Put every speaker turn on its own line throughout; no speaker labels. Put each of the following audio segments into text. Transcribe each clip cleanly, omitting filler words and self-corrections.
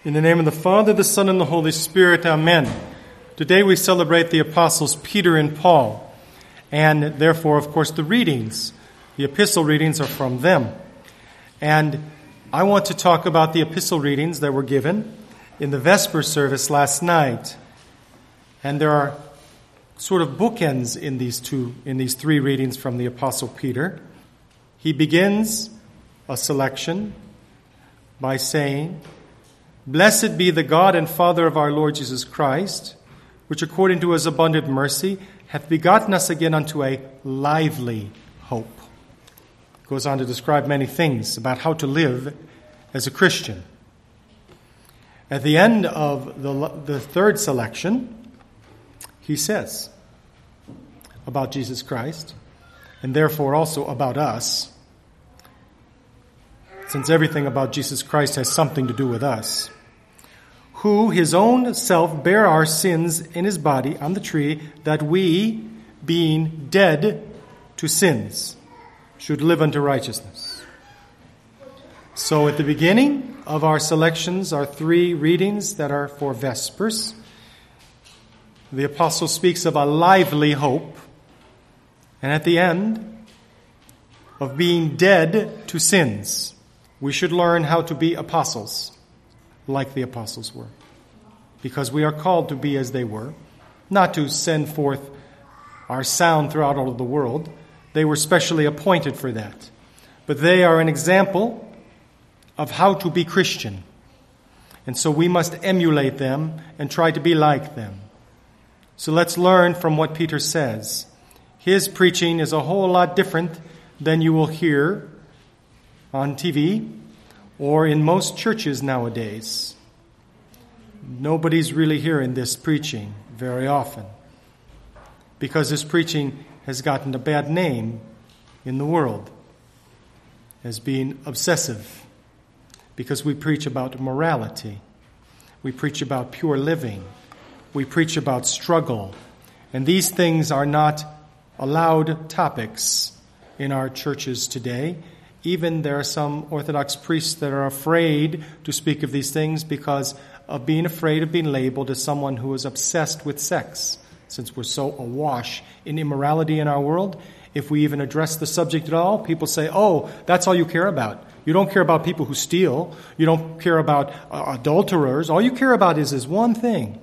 In the name of the Father, the Son, and the Holy Spirit, amen. Today we celebrate the apostles Peter and Paul, and therefore, of course, the epistle readings are from them. And I want to talk about the epistle readings that were given in the Vesper service last night. And there are sort of bookends in these three readings from the apostle Peter. He begins a selection by saying, "Blessed be the God and Father of our Lord Jesus Christ, which according to his abundant mercy hath begotten us again unto a lively hope." Goes on to describe many things about how to live as a Christian. At the end of the third selection, he says about Jesus Christ, and therefore also about us, since everything about Jesus Christ has something to do with us, who his own self bare our sins in his body on the tree, that we, being dead to sins, should live unto righteousness. So at the beginning of our selections are three readings that are for Vespers. The apostle speaks of a lively hope, and at the end of being dead to sins, we should learn how to be apostles, like the apostles were, because we are called to be as they were, not to send forth our sound throughout all of the world. They were specially appointed for that. But they are an example of how to be Christian. And so we must emulate them and try to be like them. So let's learn from what Peter says. His preaching is a whole lot different than you will hear on TV or in most churches nowadays. Nobody's really hearing this preaching very often, because this preaching has gotten a bad name in the world as being obsessive, because we preach about morality, we preach about pure living, we preach about struggle, and these things are not allowed topics in our churches today. Even there are some Orthodox priests that are afraid to speak of these things because of being afraid of being labeled as someone who is obsessed with sex. Since we're so awash in immorality in our world, if we even address the subject at all, people say, "Oh, that's all you care about. You don't care about people who steal. You don't care about adulterers. All you care about is one thing."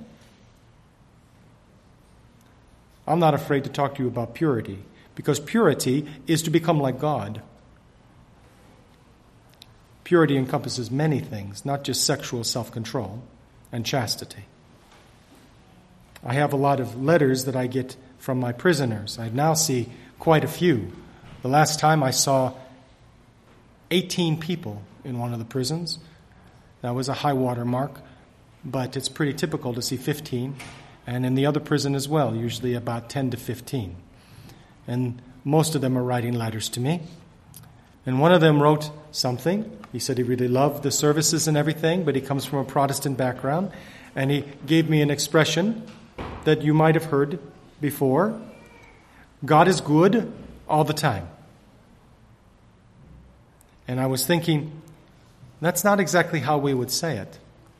I'm not afraid to talk to you about purity, because purity is to become like God. Purity encompasses many things, not just sexual self-control and chastity. I have a lot of letters that I get from my prisoners. I now see quite a few. The last time I saw 18 people in one of the prisons. That was a high water mark, but it's pretty typical to see 15. And in the other prison as well, usually about 10 to 15. And most of them are writing letters to me. And one of them wrote something. He said he really loved the services and everything, but he comes from a Protestant background. And he gave me an expression that you might have heard before. God is good all the time. And I was thinking, that's not exactly how we would say it.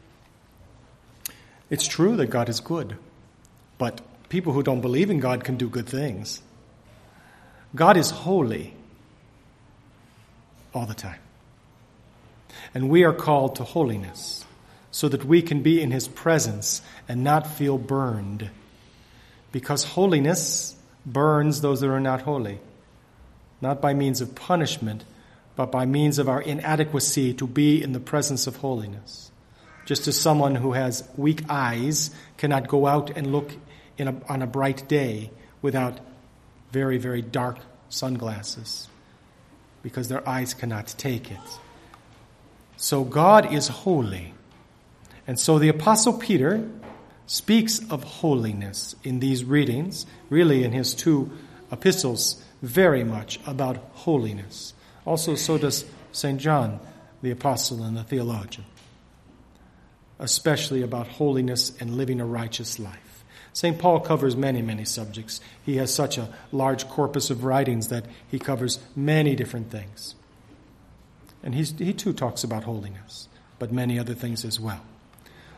It's true that God is good, but people who don't believe in God can do good things. God is holy all the time. And we are called to holiness so that we can be in his presence and not feel burned. Because holiness burns those that are not holy. Not by means of punishment, but by means of our inadequacy to be in the presence of holiness. Just as someone who has weak eyes cannot go out and look on a bright day without very, very dark sunglasses, because their eyes cannot take it. So God is holy. And so the Apostle Peter speaks of holiness in these readings, really in his two epistles, very much about holiness. Also, so does St. John, the apostle and the theologian, especially about holiness and living a righteous life. St. Paul covers many, many subjects. He has such a large corpus of writings that he covers many different things. And he too talks about holiness, but many other things as well.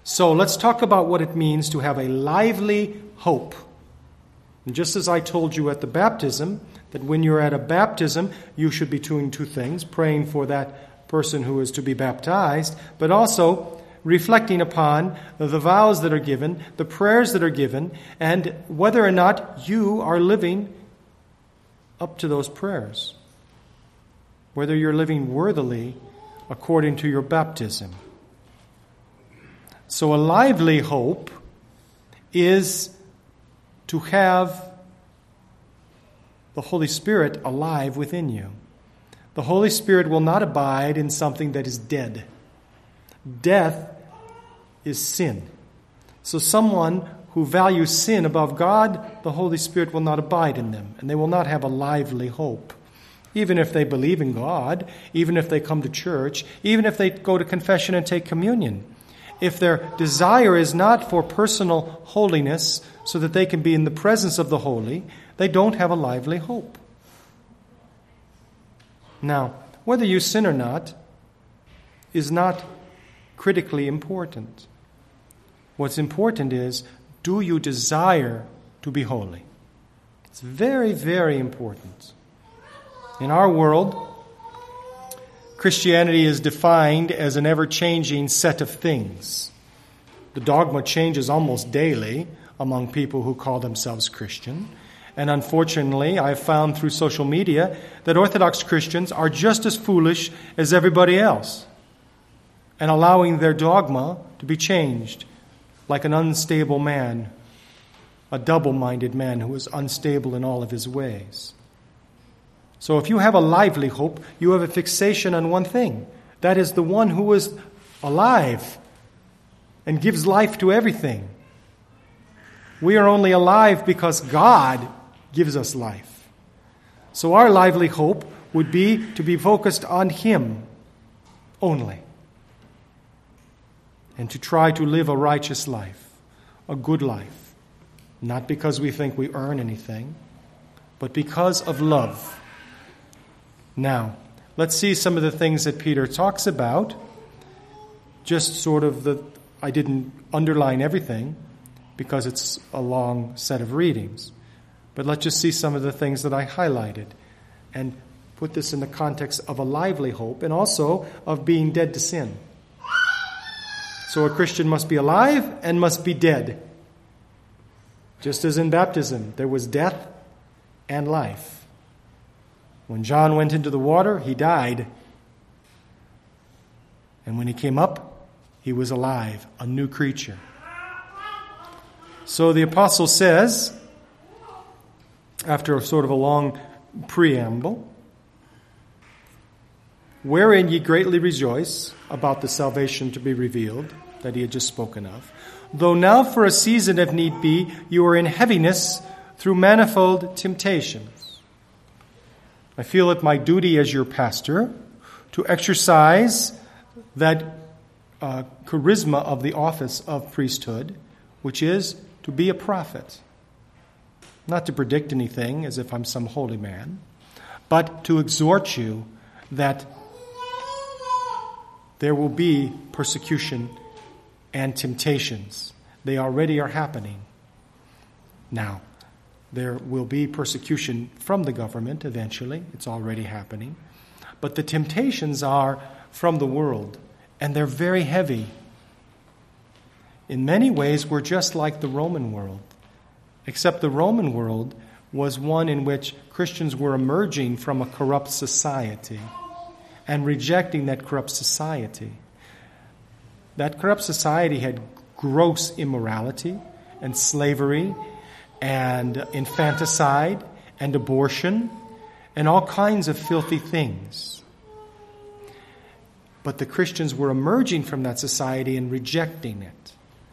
So let's talk about what it means to have a lively hope. And just as I told you at the baptism, that when you're at a baptism, you should be doing two things, praying for that person who is to be baptized, but also reflecting upon the vows that are given, the prayers that are given, and whether or not you are living up to those prayers. Whether you're living worthily according to your baptism. So a lively hope is to have the Holy Spirit alive within you. The Holy Spirit will not abide in something that is dead. Death is sin. So someone who values sin above God, the Holy Spirit will not abide in them, and they will not have a lively hope. Even if they believe in God, even if they come to church, even if they go to confession and take communion. If their desire is not for personal holiness so that they can be in the presence of the holy, they don't have a lively hope. Now, whether you sin or not is not critically important. What's important is, do you desire to be holy? It's very, very important. In our world, Christianity is defined as an ever-changing set of things. The dogma changes almost daily among people who call themselves Christian. And unfortunately, I've found through social media that Orthodox Christians are just as foolish as everybody else and allowing their dogma to be changed like an unstable man, a double-minded man who is unstable in all of his ways. So if you have a lively hope, you have a fixation on one thing. That is the one who is alive and gives life to everything. We are only alive because God gives us life. So our lively hope would be to be focused on Him only. And to try to live a righteous life, a good life. Not because we think we earn anything, but because of love. Now, let's see some of the things that Peter talks about. Just sort of I didn't underline everything because it's a long set of readings. But let's just see some of the things that I highlighted and put this in the context of a lively hope and also of being dead to sin. So a Christian must be alive and must be dead. Just as in baptism, there was death and life. When John went into the water, he died. And when he came up, he was alive, a new creature. So the apostle says, after a sort of a long preamble, wherein ye greatly rejoice about the salvation to be revealed, that he had just spoken of, though now for a season, if need be, you are in heaviness through manifold temptations. I feel it my duty as your pastor to exercise that charisma of the office of priesthood, which is to be a prophet. Not to predict anything as if I'm some holy man, but to exhort you that there will be persecution and temptations. They already are happening. Now, there will be persecution from the government eventually. It's already happening. But the temptations are from the world, and they're very heavy. In many ways, we're just like the Roman world, except the Roman world was one in which Christians were emerging from a corrupt society and rejecting that corrupt society. That corrupt society had gross immorality and slavery and infanticide and abortion and all kinds of filthy things. But the Christians were emerging from that society and rejecting it.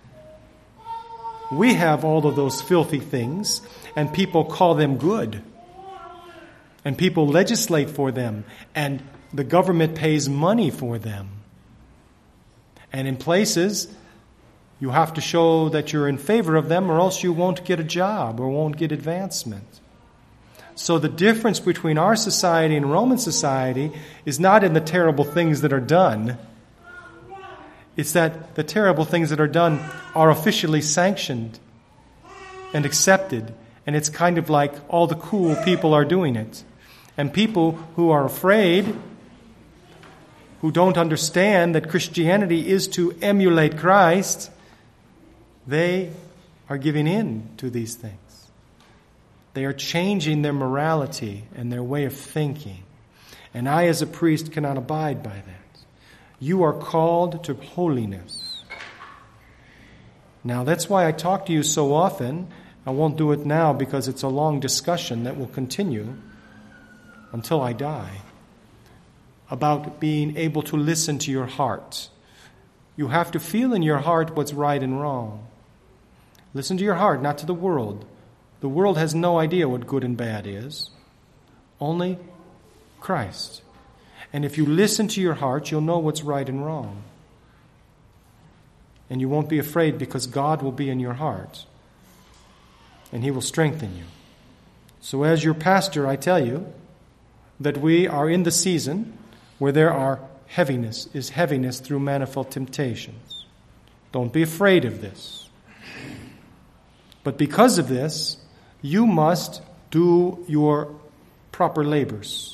We have all of those filthy things, and people call them good. And people legislate for them, and the government pays money for them. And in places, you have to show that you're in favor of them, or else you won't get a job or won't get advancement. So the difference between our society and Roman society is not in the terrible things that are done. It's that the terrible things that are done are officially sanctioned and accepted, and it's kind of like all the cool people are doing it. And people who are afraid, who don't understand that Christianity is to emulate Christ, they are giving in to these things. They are changing their morality and their way of thinking. And I, as a priest, cannot abide by that. You are called to holiness. Now, that's why I talk to you so often. I won't do it now because it's a long discussion that will continue until I die, about being able to listen to your heart. You have to feel in your heart what's right and wrong. Listen to your heart, not to the world. The world has no idea what good and bad is. Only Christ. And if you listen to your heart, you'll know what's right and wrong. And you won't be afraid because God will be in your heart. And He will strengthen you. So as your pastor, I tell you that we are in the season where there are heaviness through manifold temptations. Don't be afraid of this. But because of this, you must do your proper labors.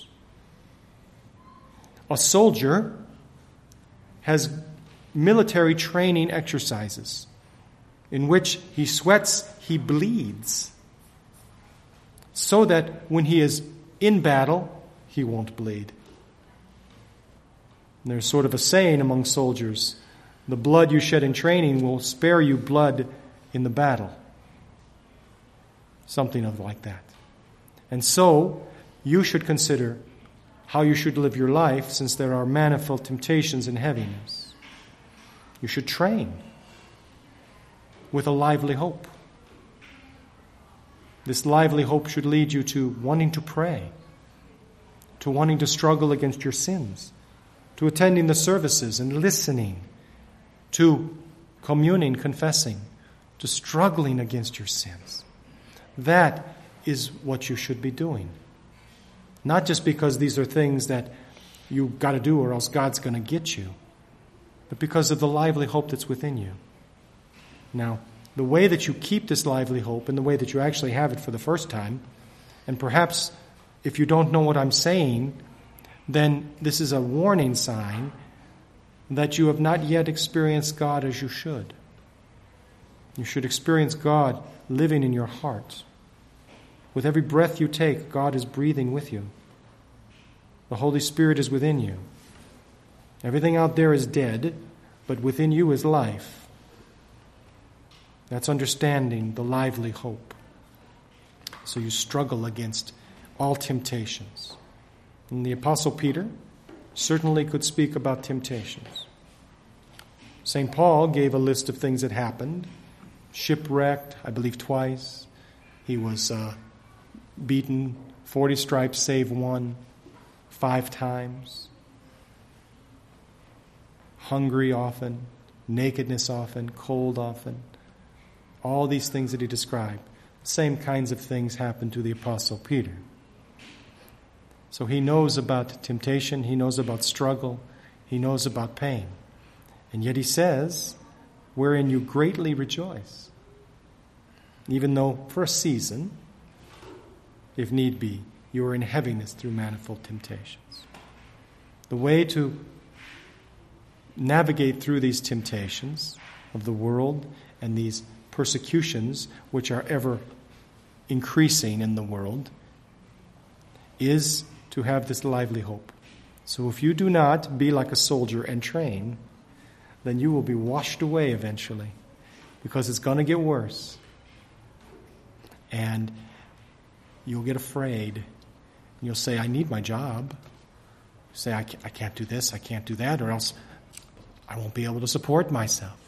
A soldier has military training exercises in which he sweats, he bleeds, so that when he is in battle, he won't bleed. And there's sort of a saying among soldiers, the blood you shed in training will spare you blood in the battle. Something of like that. And so, you should consider how you should live your life, since there are manifold temptations and heaviness. You should train with a lively hope. This lively hope should lead you to wanting to pray, to wanting to struggle against your sins, to attending the services and listening, to communing, confessing, to struggling against your sins. That is what you should be doing. Not just because these are things that you've got to do or else God's going to get you, but because of the lively hope that's within you. Now, the way that you keep this lively hope and the way that you actually have it for the first time, and perhaps if you don't know what I'm saying, then this is a warning sign that you have not yet experienced God as you should. You should experience God living in your heart. With every breath you take, God is breathing with you. The Holy Spirit is within you. Everything out there is dead, but within you is life. That's understanding the lively hope. So you struggle against all temptations. And the Apostle Peter certainly could speak about temptations. St. Paul gave a list of things that happened. Shipwrecked, I believe twice. He was beaten, 40 stripes save one, 5 times. Hungry often, nakedness often, cold often. All these things that he described. Same kinds of things happened to the Apostle Peter. So he knows about temptation, he knows about struggle, he knows about pain. And yet he says, wherein you greatly rejoice. Even though for a season, if need be, you are in heaviness through manifold temptations. The way to navigate through these temptations of the world and these persecutions which are ever increasing in the world is to have this lively hope. So if you do not be like a soldier and train, then you will be washed away eventually, because it's going to get worse. And you'll get afraid. You'll say, I need my job. Say, I can't do this, I can't do that, or else I won't be able to support myself.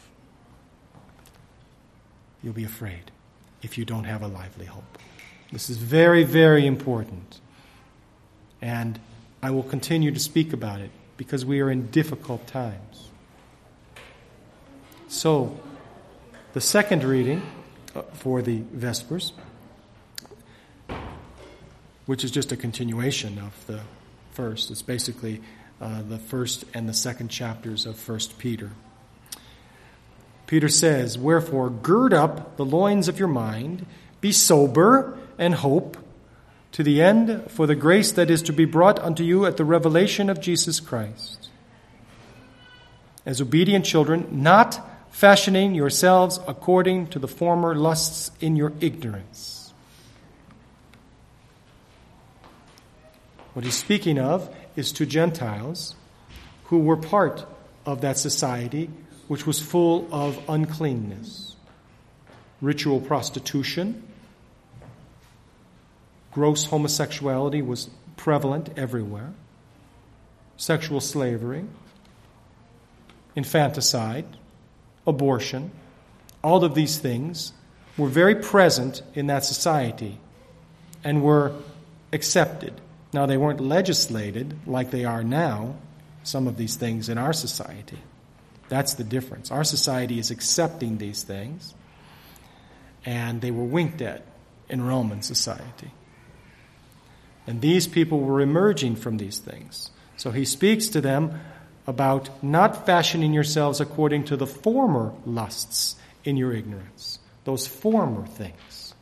You'll be afraid if you don't have a lively hope. This is very, very important. And I will continue to speak about it because we are in difficult times. So, the second reading for the Vespers, which is just a continuation of the first. It's basically the first and the second chapters of 1 Peter. Peter says, "Wherefore, gird up the loins of your mind, be sober, and hope to the end for the grace that is to be brought unto you at the revelation of Jesus Christ. As obedient children, not fashioning yourselves according to the former lusts in your ignorance." What he's speaking of is to Gentiles who were part of that society which was full of uncleanness, ritual prostitution, gross homosexuality was prevalent everywhere, sexual slavery, infanticide, abortion. All of these things were very present in that society and were accepted. Now, they weren't legislated like they are now, some of these things in our society. That's the difference. Our society is accepting these things, and they were winked at in Roman society. And these people were emerging from these things. So he speaks to them about not fashioning yourselves according to the former lusts in your ignorance, those former things.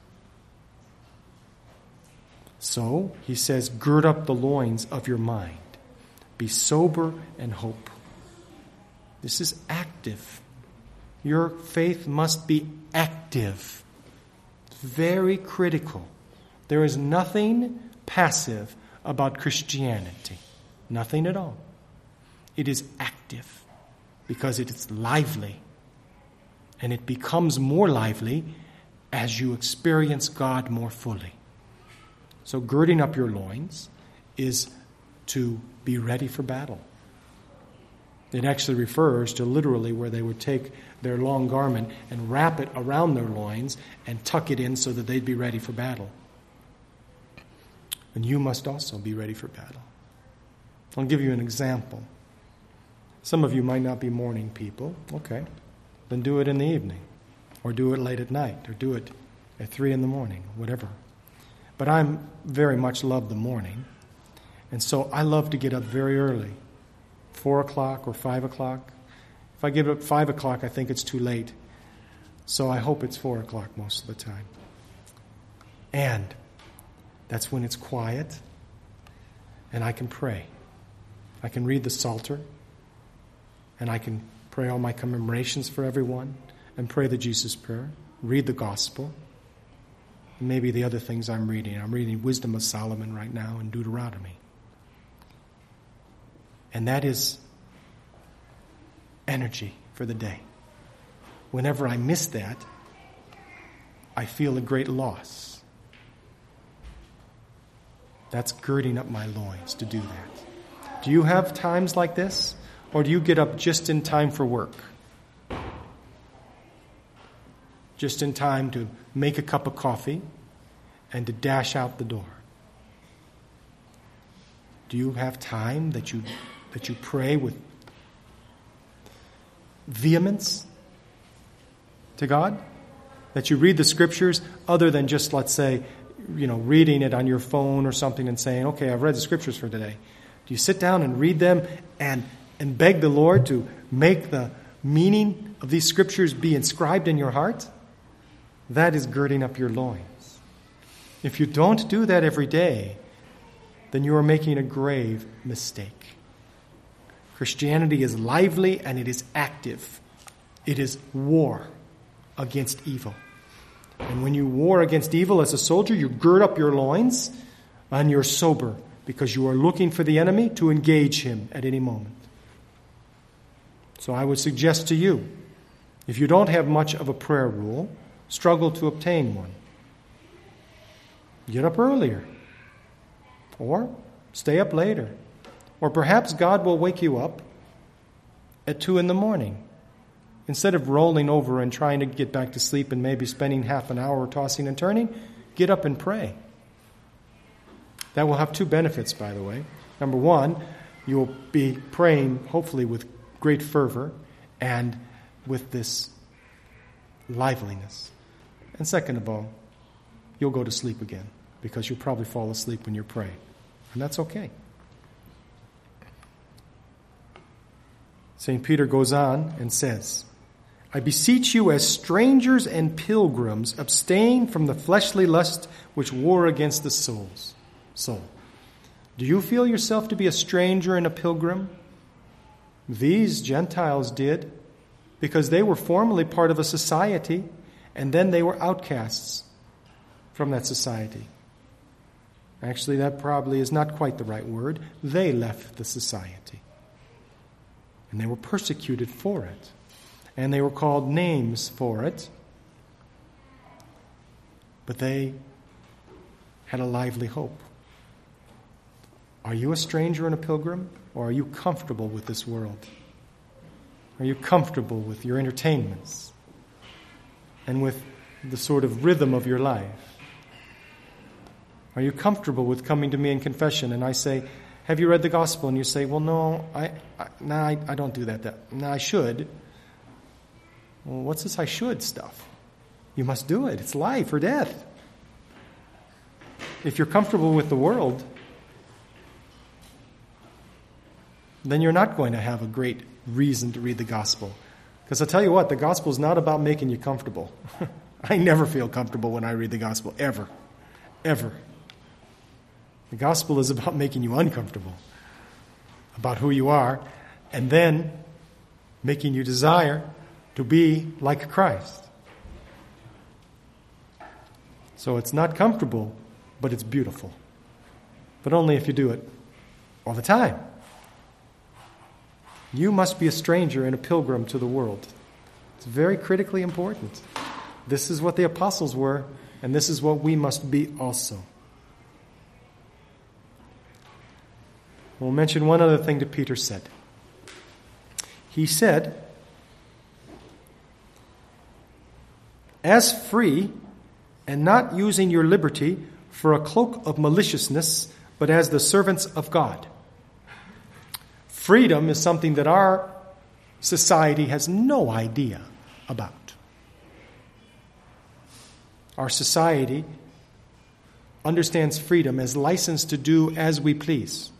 So he says, gird up the loins of your mind. Be sober and hope. This is active. Your faith must be active. Very critical. There is nothing passive about Christianity. Nothing at all. It is active because it is lively. And it becomes more lively as you experience God more fully. So girding up your loins is to be ready for battle. It actually refers to literally where they would take their long garment and wrap it around their loins and tuck it in so that they'd be ready for battle. And you must also be ready for battle. I'll give you an example. Some of you might not be morning people. Okay. Then do it in the evening. Or do it late at night. Or do it at 3 a.m, whatever. But I very much love the morning. And so I love to get up very early. 4 o'clock or 5 o'clock. If I get up at 5 o'clock, I think it's too late. So I hope it's 4 o'clock most of the time. And that's when it's quiet and I can pray. I can read the Psalter and I can pray all my commemorations for everyone and pray the Jesus Prayer, read the Gospel, and maybe the other things I'm reading. I'm reading Wisdom of Solomon right now and Deuteronomy. And that is energy for the day. Whenever I miss that, I feel a great loss. That's girding up my loins to do that. Do you have times like this? Or do you get up just in time for work? Just in time to make a cup of coffee and to dash out the door? Do you have time that you pray with vehemence to God? That you read the Scriptures other than just, let's say, reading it on your phone or something and saying, okay, I've read the Scriptures for today. Do you sit down and read them and beg the Lord to make the meaning of these Scriptures be inscribed in your heart? That is girding up your loins. If you don't do that every day, then you are making a grave mistake. Christianity is lively and it is active. It is war against evil. And when you war against evil as a soldier, you gird up your loins and you're sober because you are looking for the enemy to engage him at any moment. So I would suggest to you, if you don't have much of a prayer rule, struggle to obtain one. Get up earlier. Or stay up later. Or perhaps God will wake you up at 2 a.m. Instead of rolling over and trying to get back to sleep and maybe spending half an hour tossing and turning, get up and pray. That will have 2 benefits, by the way. Number 1, you'll be praying, hopefully, with great fervor and with this liveliness. And second of all, you'll go to sleep again because you'll probably fall asleep when you're praying. And that's okay. St. Peter goes on and says, I beseech you, as strangers and pilgrims, abstain from the fleshly lust which war against the soul. Do you feel yourself to be a stranger and a pilgrim? These Gentiles did, because they were formerly part of a society, and then they were outcasts from that society. Actually, that probably is not quite the right word. They left the society. And they were persecuted for it. And they were called names for it. But they had a lively hope. Are you a stranger and a pilgrim? Or are you comfortable with this world? Are you comfortable with your entertainments? And with the sort of rhythm of your life? Are you comfortable with coming to me in confession and I say, have you read the gospel? And you say, well, no, I don't do that. No, I should. Well, what's this I should stuff? You must do it. It's life or death. If you're comfortable with the world, then you're not going to have a great reason to read the gospel. Because I'll tell you what, the gospel is not about making you comfortable. I never feel comfortable when I read the gospel, ever. Ever. The gospel is about making you uncomfortable, about who you are, and then making you desire to be like Christ. So it's not comfortable, but it's beautiful. But only if you do it all the time. You must be a stranger and a pilgrim to the world. It's very critically important. This is what the apostles were, and this is what we must be also. We'll mention one other thing that Peter said. He said, as free and not using your liberty for a cloak of maliciousness, but as the servants of God. Freedom is something that our society has no idea about. Our society understands freedom as license to do as we please.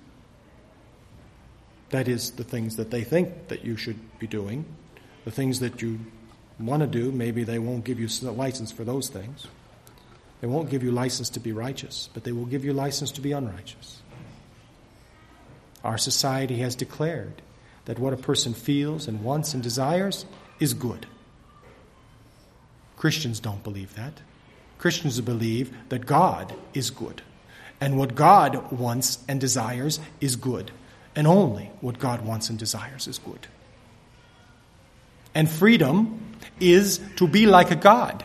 That is, the things that they think that you should be doing. The things that you want to do, maybe they won't give you a license for those things. They won't give you license to be righteous, but they will give you license to be unrighteous. Our society has declared that what a person feels and wants and desires is good. Christians don't believe that. Christians believe that God is good. And what God wants and desires is good. And only what God wants and desires is good. And freedom is to be like a God.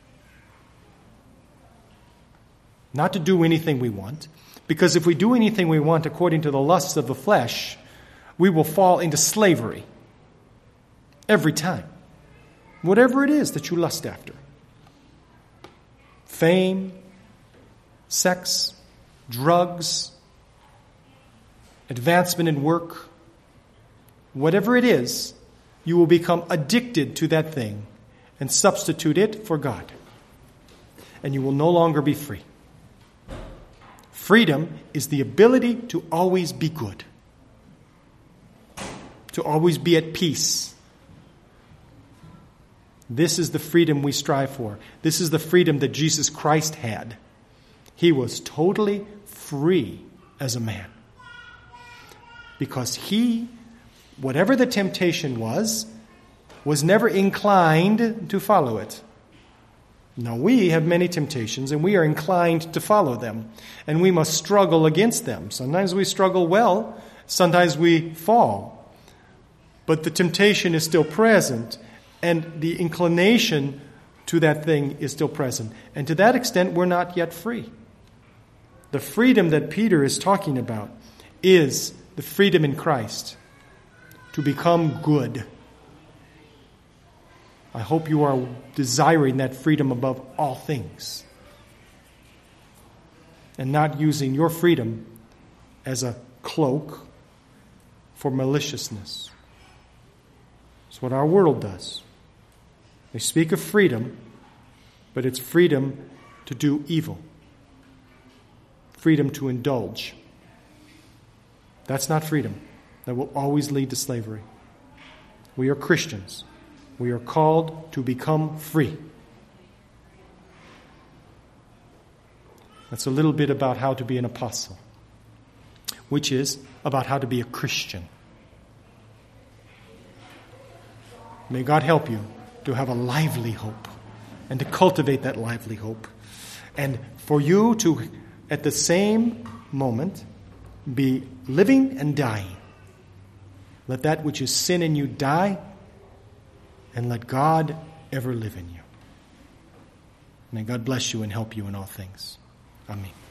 Not to do anything we want. Because if we do anything we want according to the lusts of the flesh, we will fall into slavery. Every time. Whatever it is that you lust after. Fame, sex, drugs, advancement in work, whatever it is, you will become addicted to that thing and substitute it for God. And you will no longer be free. Freedom is the ability to always be good. To always be at peace. This is the freedom we strive for. This is the freedom that Jesus Christ had. He was totally free as a man. Because he, whatever the temptation was never inclined to follow it. Now we have many temptations and we are inclined to follow them. And we must struggle against them. Sometimes we struggle well, sometimes we fall. But the temptation is still present and the inclination to that thing is still present. And to that extent, we're not yet free. The freedom that Peter is talking about is the freedom in Christ to become good. I hope you are desiring that freedom above all things and not using your freedom as a cloak for maliciousness. It's what our world does. They speak of freedom, but it's freedom to do evil. Freedom to indulge. That's not freedom. That will always lead to slavery. We are Christians. We are called to become free. That's a little bit about how to be an apostle, which is about how to be a Christian. May God help you to have a lively hope and to cultivate that lively hope. And for you to, at the same moment, be living and dying. Let that which is sin in you die, and let God ever live in you. May God bless you and help you in all things. Amen.